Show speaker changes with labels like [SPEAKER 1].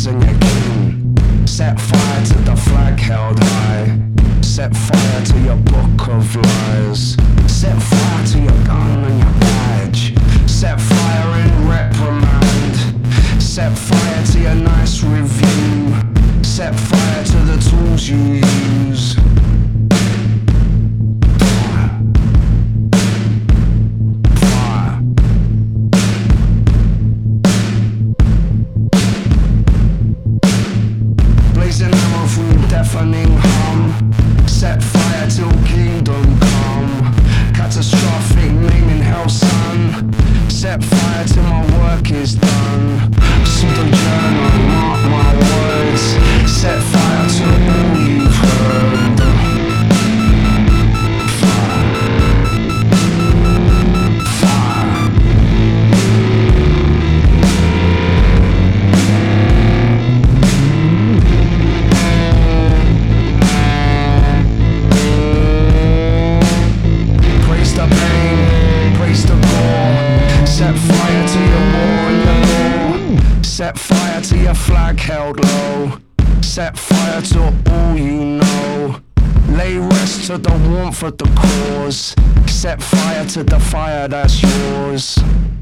[SPEAKER 1] rise and you're king. Set fire to the flag held high. Set fire to your book of lies. Set fire to your gun and your badge. Set fire in reprimand. Set fire to your nice review. Set fire to the tools you use. Blazing arrow through deafening hum. Set fire till kingdom come. Catastrophic naming hell, son. Set fire till my work is done. Pseudo journal, mark my words. Set fire to all you've heard. Fire. Fire. Praise the pain, praise the gore. Set fire to your war and your law. Set fire to your flag held low. Set fire to all you know. Lay rest to the warmth of the cause. Set fire to the fire that's yours.